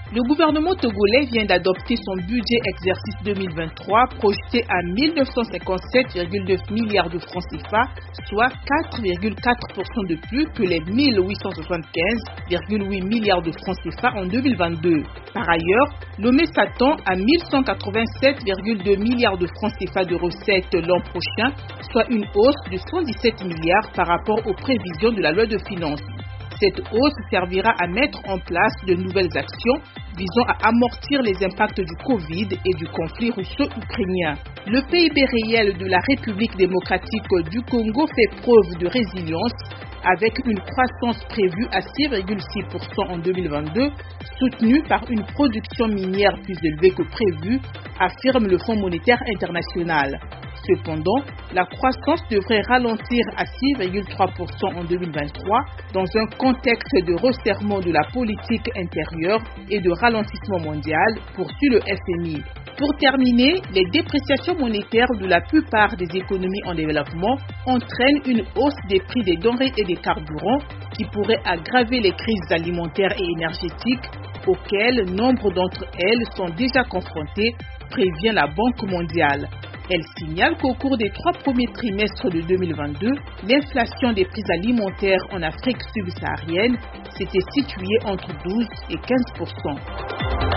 Le gouvernement togolais vient d'adopter son budget exercice 2023 projeté à 1957,9 milliards de francs CFA, soit 4,4% de plus que les 1875,8 milliards de francs CFA en 2022. Par ailleurs, Lomé s'attend à 1187,2 milliards de francs CFA de recettes l'an prochain, soit une hausse de 117 milliards par rapport aux prévisions de la loi de finances. Cette hausse servira à mettre en place de nouvelles actions visant à amortir les impacts du Covid et du conflit russo-ukrainien. Le PIB réel de la République démocratique du Congo fait preuve de résilience avec une croissance prévue à 6,6% en 2022, soutenue par une production minière plus élevée que prévu, affirme le Fonds monétaire international. Cependant, la croissance devrait ralentir à 6,3% en 2023 dans un contexte de resserrement de la politique intérieure et de ralentissement mondial, poursuit le FMI. Pour terminer, les dépréciations monétaires de la plupart des économies en développement entraînent une hausse des prix des denrées et des carburants qui pourrait aggraver les crises alimentaires et énergétiques auxquelles nombre d'entre elles sont déjà confrontées, prévient la Banque mondiale. Elle signale qu'au cours des 3 premiers trimestres de 2022, l'inflation des prix alimentaires en Afrique subsaharienne s'était située entre 12 et 15%.